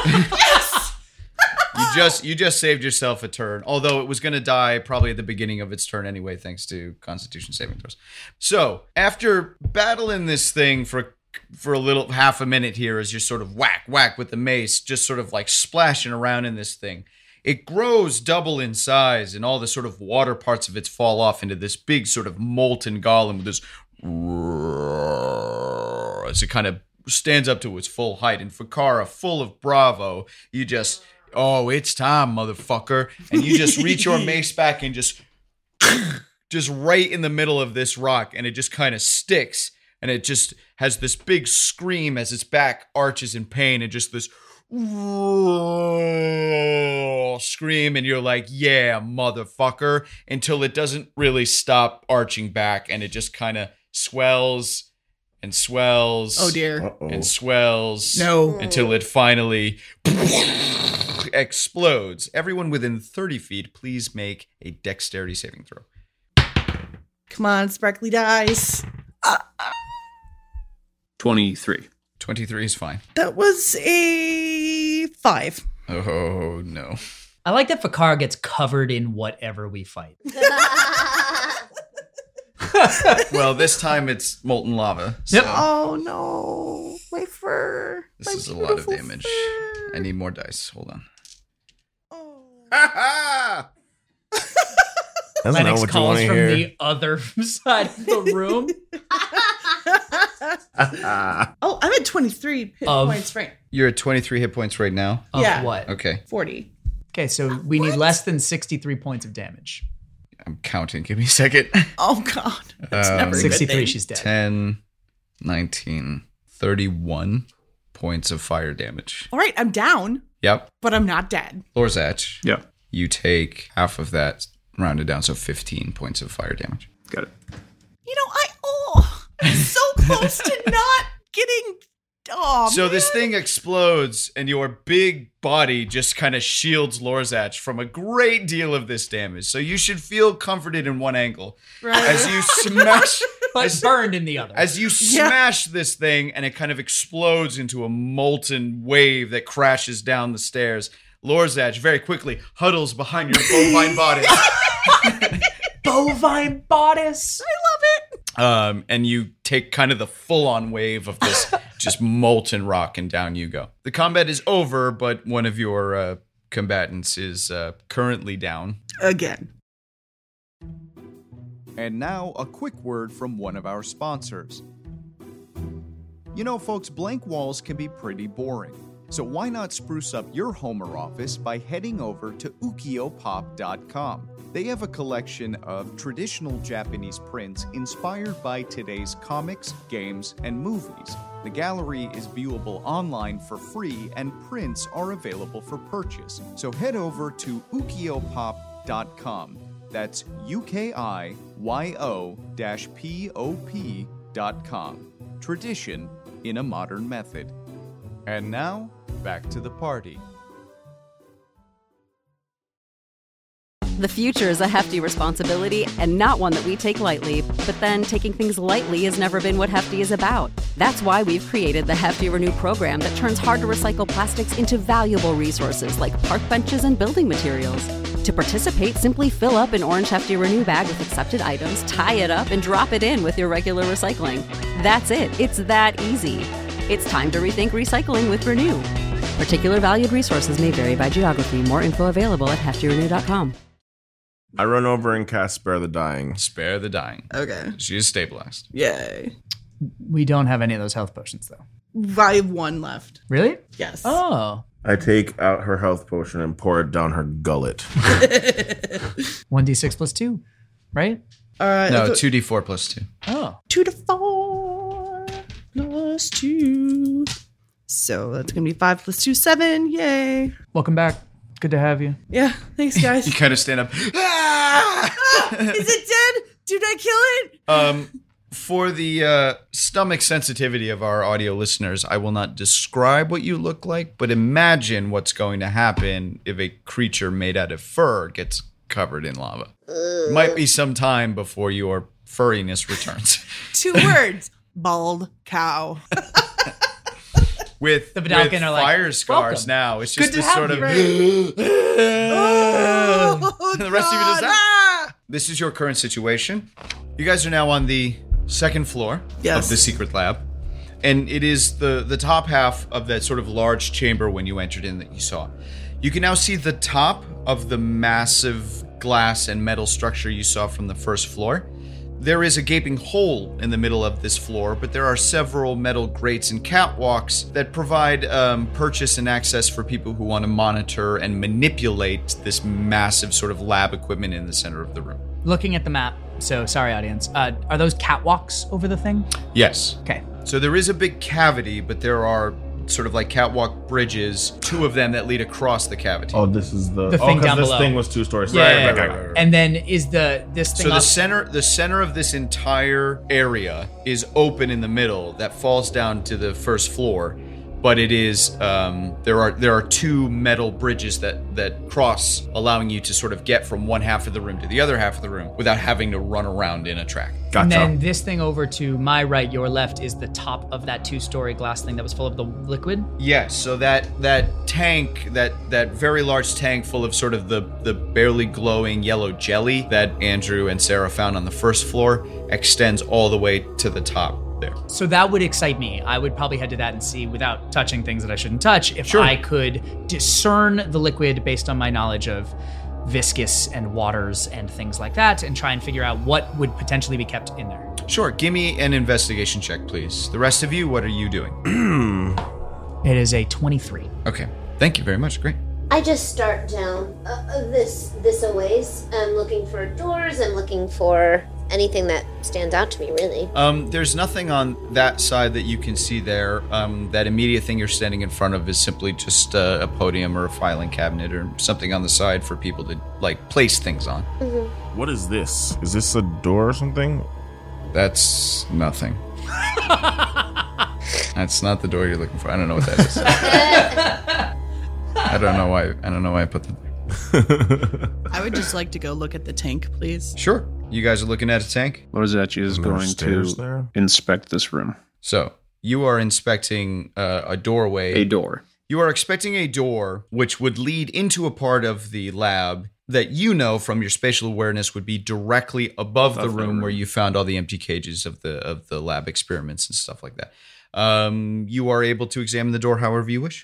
Speaker 3: You just you just saved yourself a turn. Although it was gonna die probably at the beginning of its turn anyway, thanks to Constitution saving throws. So after battling this thing for for a little half a minute here, as you're sort of whack whack with the mace, just sort of like splashing around in this thing. It grows double in size, and all the sort of water parts of it fall off into this big sort of molten golem with this roar as it kind of stands up to its full height. And Fikara, full of bravo, you just, oh, it's time, motherfucker. And you just reach your mace back and just, just right in the middle of this rock, and it just kind of sticks, and it just has this big scream as its back arches in pain, and just this scream, and you're like, yeah, motherfucker, until it doesn't really stop arching back, and it just kind of swells and swells.
Speaker 7: Oh, dear.
Speaker 5: Uh-oh.
Speaker 3: And swells.
Speaker 7: No.
Speaker 3: Until it finally explodes. Everyone within thirty feet, please make a dexterity saving throw.
Speaker 7: Come on, sparkly dice.
Speaker 4: twenty-three.
Speaker 3: twenty-three is fine.
Speaker 7: That was a five.
Speaker 3: Oh, no.
Speaker 1: I like that Fikara gets covered in whatever we fight.
Speaker 3: Well, this time it's molten lava. So
Speaker 1: Yep.
Speaker 7: Oh, no. My fur.
Speaker 3: this
Speaker 7: My
Speaker 3: is a lot of
Speaker 7: beautiful
Speaker 3: damage.
Speaker 7: fur.
Speaker 3: I need more dice. Hold on.
Speaker 7: Oh.
Speaker 5: That's not
Speaker 1: Lennox
Speaker 5: what you
Speaker 1: calls
Speaker 5: want to
Speaker 1: from
Speaker 5: hear.
Speaker 1: the other side of the room.
Speaker 7: Oh, I'm at twenty-three hit
Speaker 1: Of-
Speaker 7: points right.
Speaker 3: You're at twenty-three hit points right now.
Speaker 1: Of
Speaker 7: Yeah.
Speaker 1: what?
Speaker 3: Okay.
Speaker 7: forty.
Speaker 1: Okay, so we need less than sixty-three points of damage.
Speaker 3: I'm counting. Give me a second.
Speaker 7: Oh, God. That's
Speaker 3: Um,
Speaker 7: never a good
Speaker 1: sixty-three,
Speaker 7: thing.
Speaker 1: she's dead.
Speaker 3: ten, nineteen, thirty-one. points of fire damage.
Speaker 7: All right, I'm down,
Speaker 3: Yep.
Speaker 7: but I'm not dead.
Speaker 3: Lorzach,
Speaker 4: Yeah,
Speaker 3: you take half of that rounded down, so fifteen points of fire damage.
Speaker 4: got it.
Speaker 7: You know, I oh, I'm so close to not getting. Oh,
Speaker 3: So
Speaker 7: man.
Speaker 3: this thing explodes, and your big body just kind of shields Lorzach from a great deal of this damage. So you should feel comforted in one angle.
Speaker 7: Right.
Speaker 3: As you smash...
Speaker 1: But
Speaker 3: as,
Speaker 1: burned in the other.
Speaker 3: as you smash this thing, and it kind of explodes into a molten wave that crashes down the stairs, Lorzach very quickly huddles behind your bovine body.
Speaker 1: Bovine bodice.
Speaker 7: I love it.
Speaker 3: Um, and you take kind of the full-on wave of this just molten rock, and down you go. The combat is over, but one of your uh, combatants is uh, currently down.
Speaker 7: Again.
Speaker 2: And now, a quick word from one of our sponsors. You know, folks, blank walls can be pretty boring. So why not spruce up your home or office by heading over to ukiyo pop dot com? They have a collection of traditional Japanese prints inspired by today's comics, games, and movies. The gallery is viewable online for free, and prints are available for purchase. So head over to ukiyo pop dot com. That's U K I Y O P O P dot com. Tradition in a modern method. And now, back to the party.
Speaker 8: The future is a hefty responsibility and not one that we take lightly. But then taking things lightly has never been what Hefty is about. That's why we've created the Hefty Renew program that turns hard-to-recycle plastics into valuable resources like park benches and building materials. To participate, simply fill up an orange Hefty Renew bag with accepted items, tie it up, and drop it in with your regular recycling. That's it. It's that easy. It's time to rethink recycling with Renew. Particular valued resources may vary by geography. More info available at hefty renew dot com.
Speaker 5: I run over and cast Spare the Dying.
Speaker 3: Spare the dying.
Speaker 7: Okay.
Speaker 3: She is stabilized.
Speaker 7: Yay.
Speaker 1: We don't have any of those health potions, though.
Speaker 7: I have one left.
Speaker 1: Really?
Speaker 7: Yes.
Speaker 1: Oh.
Speaker 5: I take out her health potion and pour it down her gullet.
Speaker 1: one d six plus two, right?
Speaker 7: Uh,
Speaker 3: No, two d four plus two.
Speaker 1: Oh.
Speaker 7: Two to four plus two. So that's going to be five plus two, seven. Yay.
Speaker 1: Welcome back. Good to have you.
Speaker 7: Yeah. Thanks, guys.
Speaker 3: You kind of stand up.
Speaker 7: Is it dead? Did I kill it?
Speaker 3: Um, for the uh, stomach sensitivity of our audio listeners, I will not describe what you look like, but imagine what's going to happen if a creature made out of fur gets covered in lava. It might be some time before your furriness returns.
Speaker 7: Two words. Bald cow.
Speaker 3: With,
Speaker 1: The
Speaker 3: with
Speaker 1: Vidalcan are like,
Speaker 3: fire scars
Speaker 1: "Welcome.
Speaker 3: now, it's
Speaker 1: Good
Speaker 3: just
Speaker 1: to
Speaker 3: this
Speaker 1: have
Speaker 3: sort
Speaker 1: you."
Speaker 3: of.
Speaker 7: Oh,
Speaker 3: And the rest of you does
Speaker 7: God.
Speaker 3: that.
Speaker 7: Ah!
Speaker 3: This is your current situation. You guys are now on the second floor
Speaker 7: Yes.
Speaker 3: of the secret lab. And it is the, the top half of that sort of large chamber when you entered in that you saw. You can now see the top of the massive glass and metal structure you saw from the first floor. There is a gaping hole in the middle of this floor, but there are several metal grates and catwalks that provide um, purchase and access for people who want to monitor and manipulate this massive sort of lab equipment in the center of the room.
Speaker 1: Looking at the map. So, sorry, audience. Uh, are those catwalks over the thing?
Speaker 3: Yes.
Speaker 1: Okay.
Speaker 3: So there is a big cavity, but there are sort of like catwalk bridges, two of them that lead across the cavity.
Speaker 5: Oh, this is the,
Speaker 1: The
Speaker 5: oh,
Speaker 1: thing
Speaker 5: 'cause
Speaker 1: down
Speaker 5: this
Speaker 1: below.
Speaker 5: thing was two stories.
Speaker 1: Yeah,
Speaker 5: Right,
Speaker 1: yeah,
Speaker 5: right,
Speaker 1: yeah,
Speaker 5: right,
Speaker 1: right.
Speaker 5: right, right.
Speaker 1: And then is the this thing
Speaker 3: So the
Speaker 1: up-
Speaker 3: center, the center of this entire area is open in the middle that falls down to the first floor, but it is um, there are there are two metal bridges that that cross, allowing you to sort of get from one half of the room to the other half of the room without having to run around in a track.
Speaker 5: Gotcha.
Speaker 1: And then this thing over to my right, your left, is the top of that two-story glass thing that was full of the liquid.
Speaker 3: Yes, so that that tank, that that very large tank full of sort of the the barely glowing yellow jelly that Andrew and Sarah found on the first floor extends all the way to the top there.
Speaker 1: So that would excite me. I would probably head to that and see, without touching things that I shouldn't touch, if
Speaker 3: Sure.
Speaker 1: I could discern the liquid based on my knowledge of viscous and waters and things like that, and try and figure out what would potentially be kept in there.
Speaker 3: Sure, give me an investigation check, please. The rest of you, what are you doing?
Speaker 1: It is a twenty-three.
Speaker 3: Okay, thank you very much. Great.
Speaker 6: I just start down uh, uh, this this a ways. I'm looking for doors. I'm looking for anything that stands out to me, really.
Speaker 3: Um, there's nothing on that side that you can see there. Um, that immediate thing you're standing in front of is simply just uh, a podium or a filing cabinet or something on the side for people to, like, place things on.
Speaker 6: Mm-hmm.
Speaker 5: What is this? Is this a door or something?
Speaker 3: That's nothing. That's not the door you're looking for. I don't know what that is. I don't know why. I don't know why I put that there.
Speaker 7: I would just like to go look at the tank, please.
Speaker 3: Sure. You guys are looking at a tank?
Speaker 4: Lorzach is
Speaker 5: Are there
Speaker 4: going
Speaker 5: stairs
Speaker 4: to
Speaker 5: there?
Speaker 4: inspect this room.
Speaker 3: So, you are inspecting uh, a doorway.
Speaker 4: A door.
Speaker 3: You are expecting a door which would lead into a part of the lab that you know from your spatial awareness would be directly above, above the room, room where you found all the empty cages of the of the lab experiments and stuff like that. Um, you are able to examine the door however you wish.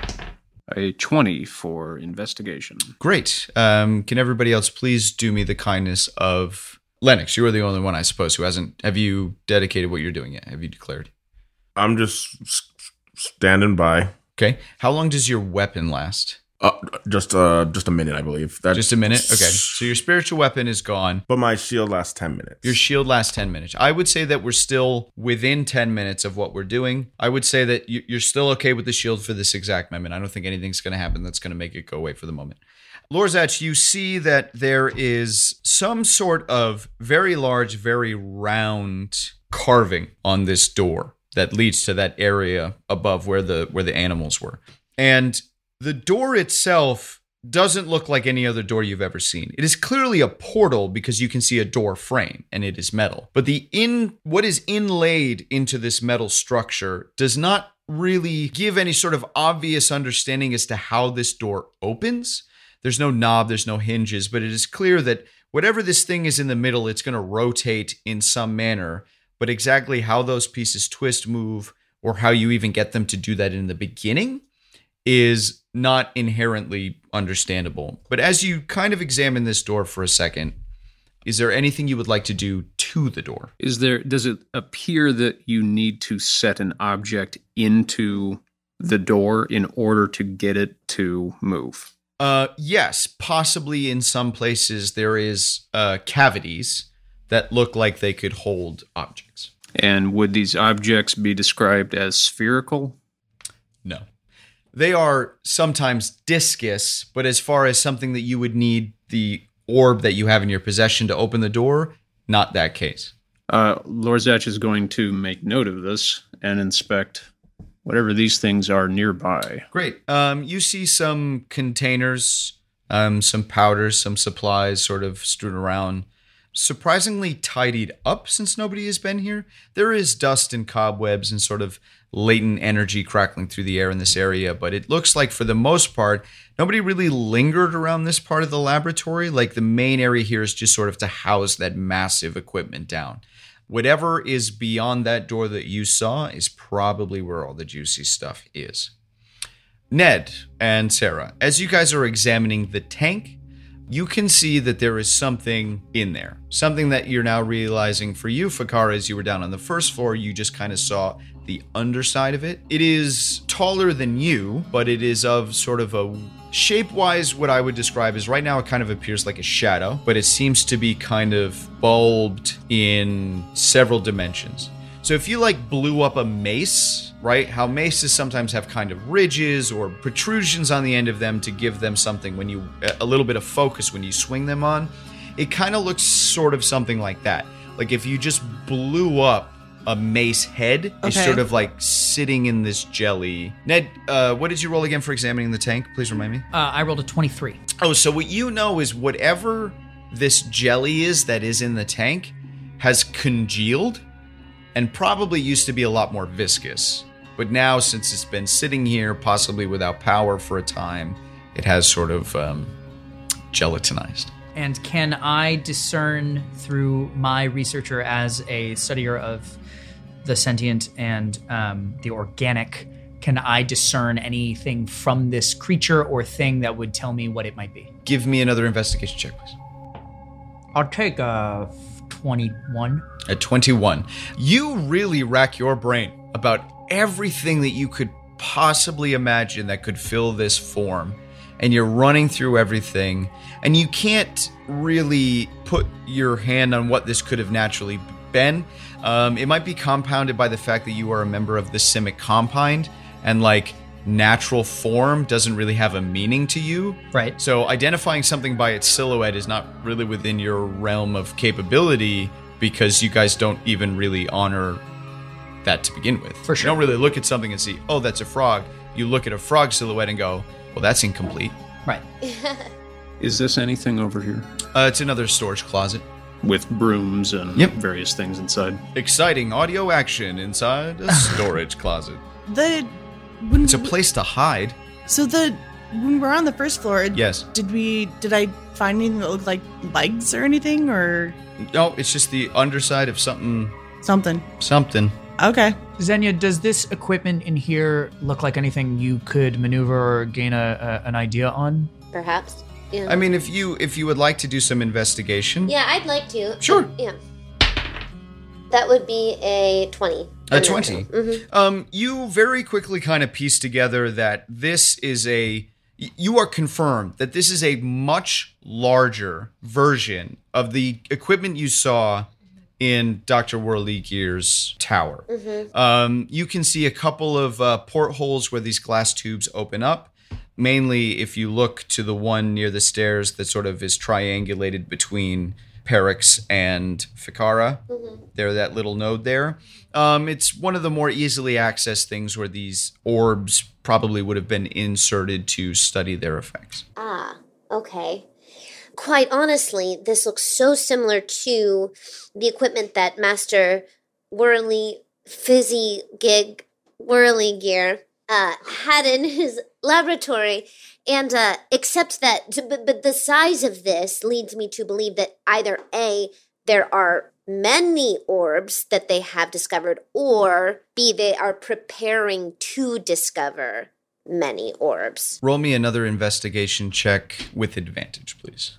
Speaker 4: A twenty for investigation.
Speaker 3: Great. Um, can everybody else please do me the kindness of Lennox? You are the only one, I suppose, who hasn't. Have you dedicated what you're doing yet? Have you declared?
Speaker 5: I'm just s- standing by.
Speaker 3: Okay. How long does your weapon last?
Speaker 5: Uh, just uh, just a minute, I believe. That's,
Speaker 3: Just a minute? Okay. So your spiritual weapon is gone.
Speaker 5: But my shield lasts ten minutes.
Speaker 3: Your shield lasts ten minutes. I would say that we're still within ten minutes of what we're doing. I would say that you- you're still okay with the shield for this exact moment. I don't think anything's going to happen that's going to make it go away for the moment. Lorzach, you see that there is some sort of very large, very round carving on this door that leads to that area above where the where the animals were. And the door itself doesn't look like any other door you've ever seen. It is clearly a portal because you can see a door frame and it is metal. But the in what is inlaid into this metal structure does not really give any sort of obvious understanding as to how this door opens. There's no knob, there's no hinges, but it is clear that whatever this thing is in the middle, it's going to rotate in some manner. But exactly how those pieces twist, move, or how you even get them to do that in the beginning is not inherently understandable. But as you kind of examine this door for a second, is there anything you would like to do to the door?
Speaker 4: Is there? Does it appear that you need to set an object into the door in order to get it to move?
Speaker 3: Uh, yes, possibly in some places there is uh, cavities that look like they could hold objects.
Speaker 4: And would these objects be described as spherical?
Speaker 3: No. They are sometimes discus, but as far as something that you would need the orb that you have in your possession to open the door, not that case.
Speaker 4: Uh, Lorzach is going to make note of this and inspect whatever these things are nearby.
Speaker 3: Great. Um, you see some containers, um, some powders, some supplies sort of strewn around. Surprisingly tidied up since nobody has been here. There is dust and cobwebs and sort of latent energy crackling through the air in this area, but it looks like for the most part, nobody really lingered around this part of the laboratory. Like the main area here is just sort of to house that massive equipment down. Whatever is beyond that door that you saw is probably where all the juicy stuff is. Ned and Sarah, as you guys are examining the tank, you can see that there is something in there. Something that you're now realizing for you, Fakara, as you were down on the first floor, you just kind of saw the underside of it. It is taller than you, but it is of sort of a shape-wise, what I would describe as right now it kind of appears like a shadow, but it seems to be kind of bulbed in several dimensions. So if you like blew up a mace, right? How maces sometimes have kind of ridges or protrusions on the end of them to give them something when you, a little bit of focus when you swing them on. It kind of looks sort of something like that. Like if you just blew up a mace head,
Speaker 7: Okay.
Speaker 3: it's sort of like sitting in this jelly. Ned, uh, what did you roll again for examining the tank? Please remind me.
Speaker 1: Uh, I rolled a twenty-three.
Speaker 3: Oh, so what you know is whatever this jelly is that is in the tank has congealed and probably used to be a lot more viscous. But now, since it's been sitting here, possibly without power for a time, it has sort of um, gelatinized.
Speaker 1: And can I discern through my researcher as a studier of the sentient and um, the organic, can I discern anything from this creature or thing that would tell me what it might be?
Speaker 3: Give me another investigation check, please.
Speaker 1: I'll take a twenty-one.
Speaker 3: At twenty-one, you really rack your brain about everything that you could possibly imagine that could fill this form. and you're running through everything, and you can't really put your hand on what this could have naturally been. Um, it might be compounded by the fact that you are a member of the Simic Compound, and like natural form doesn't really have a meaning to you.
Speaker 1: Right.
Speaker 3: So identifying something by its silhouette is not really within your realm of capability, because you guys don't even really honor that to begin with.
Speaker 1: For sure.
Speaker 3: You don't really look at something and see, oh, that's a frog. You look at a frog silhouette and go, well, that's incomplete.
Speaker 1: Right.
Speaker 4: Is this anything over here?
Speaker 3: Uh, it's another storage closet.
Speaker 4: With brooms and
Speaker 3: Yep.
Speaker 4: various things inside.
Speaker 3: Exciting audio action inside a storage closet.
Speaker 7: The when
Speaker 3: It's a place to hide.
Speaker 7: so the when we were on the first floor,
Speaker 3: Yes.
Speaker 7: did we did I find anything that looked like legs or anything or
Speaker 3: No, it's just the underside of something,
Speaker 7: something?
Speaker 3: something.
Speaker 7: Okay.
Speaker 1: Xenia, does this equipment in here look like anything you could maneuver or gain a, a an idea on?
Speaker 6: Perhaps. Yeah.
Speaker 3: I mean, if you if you would like to do some investigation.
Speaker 6: yeah, I'd like to.
Speaker 3: Sure.
Speaker 6: Yeah. That would be a twenty.
Speaker 3: A twenty.
Speaker 6: Mm-hmm.
Speaker 3: Um, you very quickly kind of piece together that this is a. You are confirmed that this is a much larger version of the equipment you saw in Doctor Whirligig's tower.
Speaker 6: Mm-hmm.
Speaker 3: Um, you can see a couple of uh, portholes where these glass tubes open up. Mainly, if you look to the one near the stairs that sort of is triangulated between Perix and Fikara.
Speaker 6: Mm-hmm.
Speaker 3: There, that little node there. Um, it's one of the more easily accessed things where these orbs probably would have been inserted to study their effects.
Speaker 6: Ah, okay. Quite honestly, this looks so similar to the equipment that Master Whirly Fizzy Gig Whirly Gear uh, had in his laboratory, and uh, except that, to, but, but the size of this leads me to believe that either A, there are many orbs that they have discovered, or B, they are preparing to discover many orbs.
Speaker 3: Roll me another investigation check with advantage, please.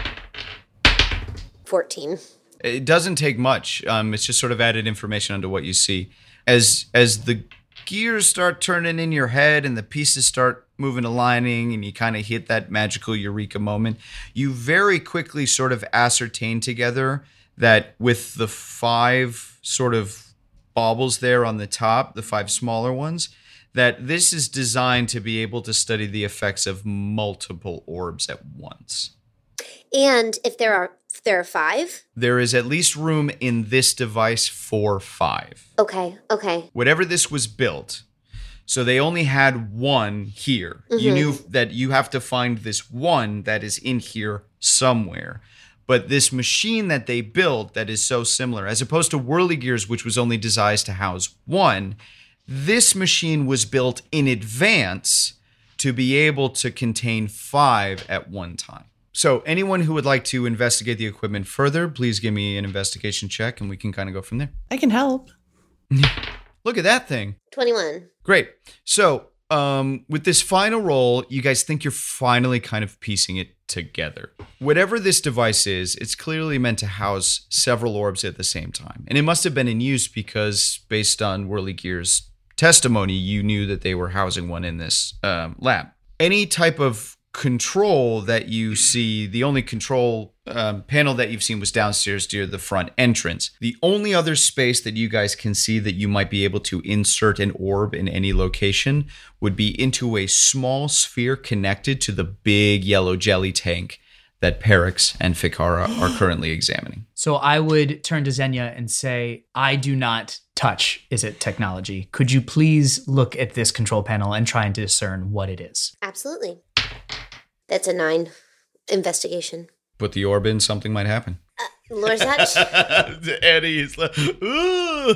Speaker 6: fourteen.
Speaker 3: It doesn't take much. Um, it's just sort of added information onto what you see. As as the gears start turning in your head and the pieces start moving, aligning, and you kind of hit that magical eureka moment, you very quickly sort of ascertain together that with the five sort of baubles there on the top, the five smaller ones, that this is designed to be able to study the effects of multiple orbs at once.
Speaker 6: And if there are if there are five?
Speaker 3: There is at least room in this device for five.
Speaker 6: Okay, okay.
Speaker 3: Whatever this was built, so they only had one here. Mm-hmm. You knew that you have to find this one that is in here somewhere. But this machine that they built that is so similar, as opposed to Whirligears, which was only designed to house one, this machine was built in advance to be able to contain five at one time. So anyone who would like to investigate the equipment further, please give me an investigation check and we can kind of go from there.
Speaker 7: I can help.
Speaker 3: Look at that thing.
Speaker 6: twenty-one.
Speaker 3: Great. So um, with this final roll, you guys think you're finally kind of piecing it together. Whatever this device is, it's clearly meant to house several orbs at the same time. And it must have been in use because based on Whirligear's testimony, you knew that they were housing one in this um, lab. Any type of control that you see, the only control um, panel that you've seen was downstairs near the front entrance. The only other space that you guys can see that you might be able to insert an orb in any location would be into a small sphere connected to the big yellow jelly tank that Perix and Fikara are currently examining.
Speaker 1: So I would turn to Xenia and say, I do not touch Is It technology. Could you please look at this control panel and try and discern what it is?
Speaker 6: Absolutely. That's a nine. Investigation.
Speaker 3: Put the orb in, something might happen.
Speaker 6: Uh, Lorzach?
Speaker 3: Eddie is like, ooh.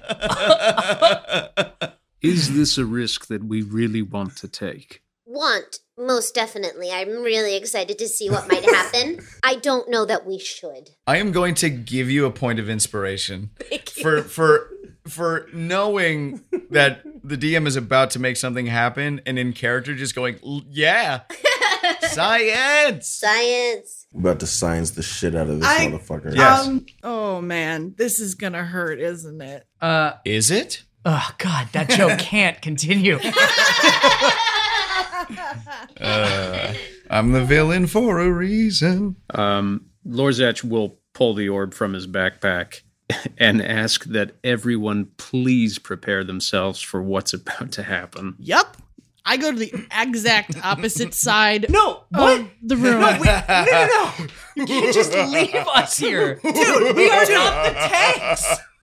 Speaker 4: Is this a risk that we really want to take?
Speaker 6: Want, most definitely. I'm really excited to see what might happen. I don't know that we should.
Speaker 3: I am going to give you a point of inspiration for for for knowing that the D M is about to make something happen and in character just going, yeah. Science!
Speaker 6: Science!
Speaker 5: We're about to science the shit out of this
Speaker 7: I-
Speaker 5: motherfucker.
Speaker 3: Yes.
Speaker 7: Um, oh man, this is gonna hurt, isn't it?
Speaker 1: Uh,
Speaker 3: Is it?
Speaker 1: oh God, that joke can't continue.
Speaker 3: uh, I'm the villain for a reason.
Speaker 4: Um, Lorzach will pull the orb from his backpack and ask that everyone please prepare themselves for what's about to happen.
Speaker 7: Yup. I go to the exact opposite side.
Speaker 1: No, what?
Speaker 7: Of the room.
Speaker 1: No, wait, no, no, no. You can't just leave us here. Dude, we are not the tanks.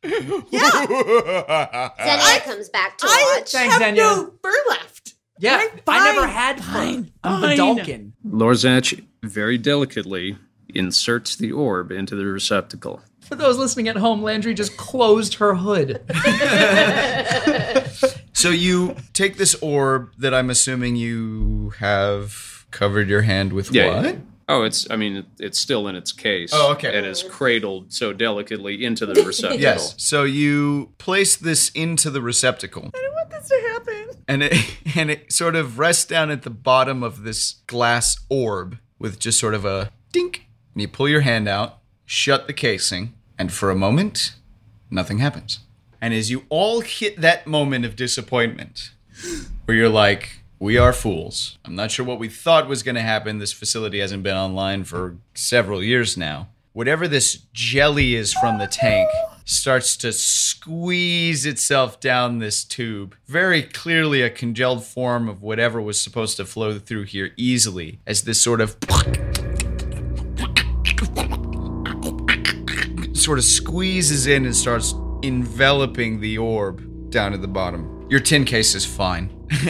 Speaker 7: Yeah.
Speaker 6: Xenia comes back to
Speaker 7: I
Speaker 6: watch.
Speaker 1: Thanks,
Speaker 7: have
Speaker 1: Xenia.
Speaker 7: no fur left.
Speaker 1: Yeah,
Speaker 7: Right?
Speaker 1: I never
Speaker 7: Fine.
Speaker 1: had fun. I'm
Speaker 7: Fine.
Speaker 1: the Dalkin.
Speaker 4: Lorzach very delicately inserts the orb into the receptacle.
Speaker 1: For those listening at home, Landry just closed her hood.
Speaker 3: So you take this orb that I'm assuming you have covered your hand with
Speaker 4: Yeah,
Speaker 3: what?
Speaker 4: yeah. Oh, it's, I mean, it- it's still in its case.
Speaker 3: Oh, okay.
Speaker 4: It is cradled so delicately into the receptacle.
Speaker 3: Yes. So you place this into the receptacle.
Speaker 7: I don't want this to happen.
Speaker 3: And it and it sort of rests down at the bottom of this glass orb with just sort of a dink. And you pull your hand out, shut the casing, and for a moment, nothing happens. And as you all hit that moment of disappointment, where you're like, we are fools. I'm not sure what we thought was going to happen. This facility hasn't been online for several years now. Whatever this jelly is from the tank starts to squeeze itself down this tube. Very clearly a congealed form of whatever was supposed to flow through here easily, as this sort of sort of squeezes in and starts enveloping the orb down at the bottom. Your tin case is fine.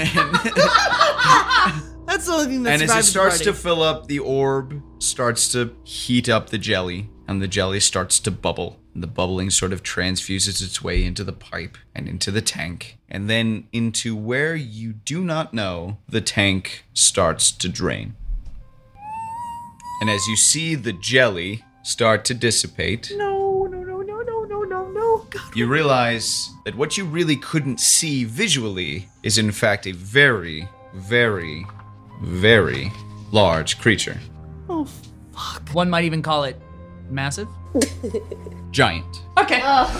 Speaker 7: That's the only thing that
Speaker 3: And as it
Speaker 7: survived the
Speaker 3: starts
Speaker 7: party.
Speaker 3: to fill up, the orb starts to heat up the jelly, and the jelly starts to bubble. And the bubbling sort of transfuses its way into the pipe and into the tank, and then into where you do not know the tank starts to drain. And as you see the jelly start to dissipate,
Speaker 7: No, no, no, no, no, no, no, no. God.
Speaker 3: you realize that what you really couldn't see visually is in fact a very, very, very large creature.
Speaker 7: Oh,
Speaker 1: One might even call it massive.
Speaker 3: Giant.
Speaker 1: Okay.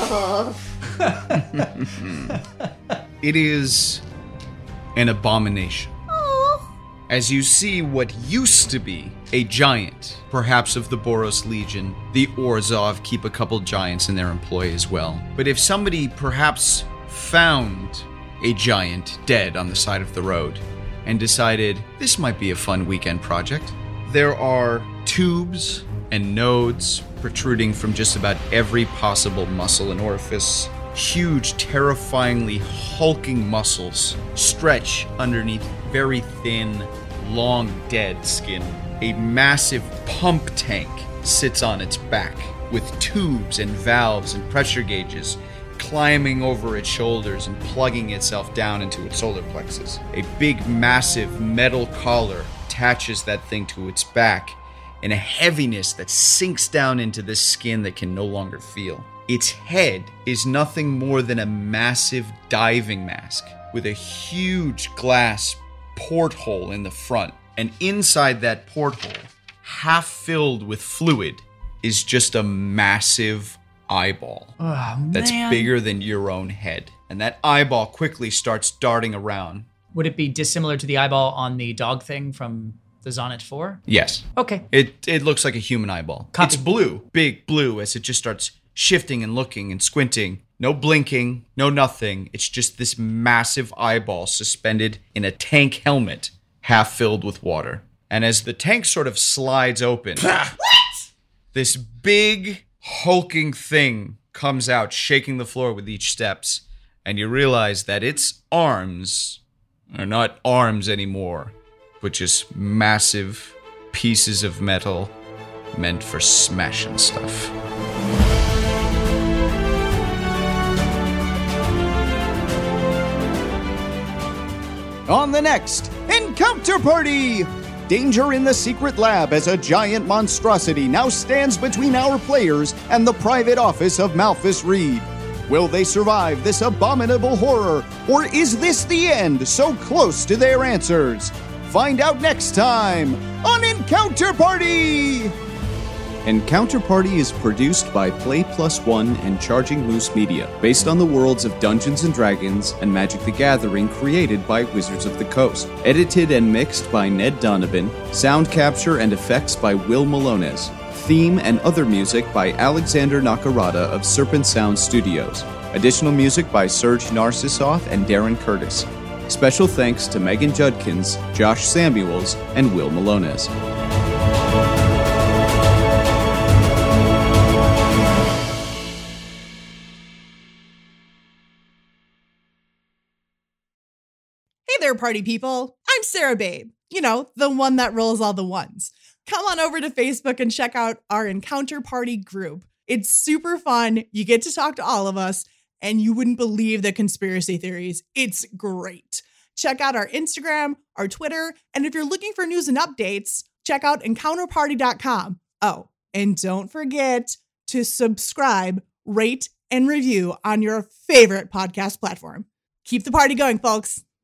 Speaker 3: It is an abomination. As you see what used to be a giant, perhaps of the Boros Legion, the Orzhov keep a couple giants in their employ as well. But if somebody perhaps found a giant dead on the side of the road and decided this might be a fun weekend project, there are tubes and nodes protruding from just about every possible muscle and orifice. Huge, terrifyingly hulking muscles stretch underneath very thin, long dead skin. A massive pump tank sits on its back with tubes and valves and pressure gauges climbing over its shoulders and plugging itself down into its solar plexus. A big, massive metal collar attaches that thing to its back in a heaviness that sinks down into the skin that can no longer feel. Its head is nothing more than a massive diving mask with a huge glass porthole in the front. And inside that porthole, half filled with fluid, is just a massive eyeball
Speaker 1: Oh,
Speaker 3: that's
Speaker 1: man.
Speaker 3: bigger than your own head. And that eyeball quickly starts darting around.
Speaker 1: Would it be dissimilar to the eyeball on the dog thing from the Zonnet four?
Speaker 3: Yes.
Speaker 1: Okay.
Speaker 3: It it looks like a human eyeball.
Speaker 1: Copy.
Speaker 3: It's blue, big blue, as it just starts shifting and looking and squinting. No blinking, no nothing. It's just this massive eyeball suspended in a tank helmet, half filled with water. And as the tank sort of slides open, this big, hulking thing comes out, shaking the floor with each steps. And you realize that its arms are not arms anymore, but just massive pieces of metal meant for smashing stuff.
Speaker 2: On the next Encounter Party! Danger in the secret lab as a giant monstrosity now stands between our players and the private office of Malphus Reed. Will they survive this abominable horror, or is this the end so close to their answers? Find out next time on Encounter Party! Encounter Party is produced by Play Plus One and Charging Moose Media, based on the worlds of Dungeons and Dragons and Magic the Gathering created by Wizards of the Coast. Edited and mixed by Ned Donovan. Sound capture and effects by Will Malones. Theme and other music by Alexander Nakarada of Serpent Sound Studios. Additional music by Serge Narcissoff and Darren Curtis. Special thanks to Megan Judkins, Josh Samuels, and Will Malones.
Speaker 7: Hey there, party people. I'm Sarah Babe. You know, the one that rolls all the ones. Come on over to Facebook and check out our Encounter Party group. It's super fun. You get to talk to all of us, and you wouldn't believe the conspiracy theories. It's great. Check out our Instagram, our Twitter, and if you're looking for news and updates, check out encounter party dot com. Oh, and don't forget to subscribe, rate, and review on your favorite podcast platform. Keep the party going, folks.